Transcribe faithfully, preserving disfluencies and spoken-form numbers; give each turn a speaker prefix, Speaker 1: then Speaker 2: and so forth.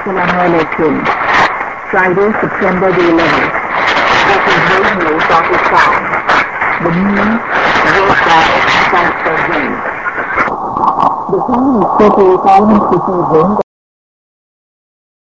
Speaker 1: Assalamualaikum. Friday, September the eleventh. This is Radio Pakistan. The news read by Pastor James. The following city government proceedings